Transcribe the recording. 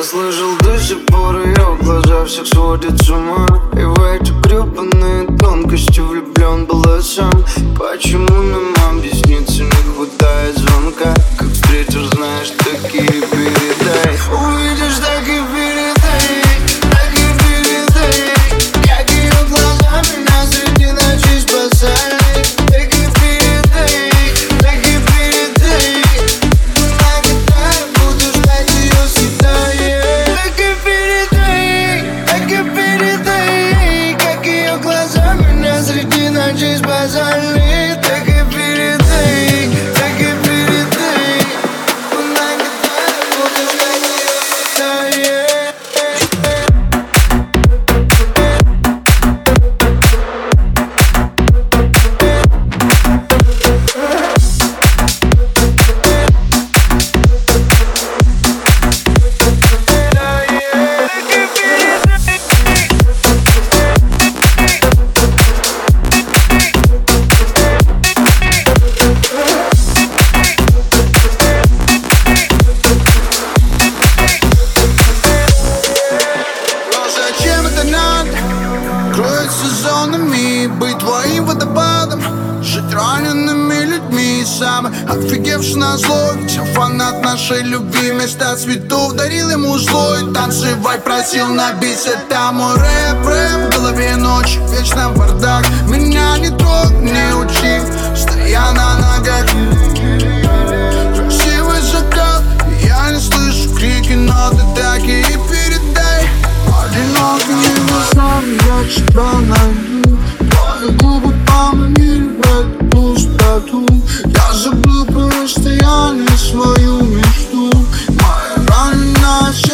слышал, до сих пор ее глаза всех сводят с ума. И в эти гребаные тонкости влюблен был я сам. Почему нам объясниться не хватает звонка? Как встретишь, знаешь, такие передай. Увидишь, так и передай, так и передай. Как ее глаза меня среди ночи спасали. Так и передай, так и передай. Наготай, буду ждать ее всегда. Так и передай, так и передай. Как ее глаза меня среди ночи спасали. Так и передай, так и передай. Наготай, буду ждать ее всегда. Кроется зонами, быть твоим водопадом, жить ранеными людьми. Самый офигевший на зло, ведь я фанат нашей любви. Вместо цветов дарил ему злой, танцевать просил на бис. Это мой рэп, в голове ночь, вечно бардак. Меня не трогай, не учи, стоя на ногах. Красивый закат, я не слышу крики, но ты так и передай. Одинокими глазами я тебя найду. Твои губы поманили в эту пустоту. Я забыл по расстоянию свою мечту. Моя раненая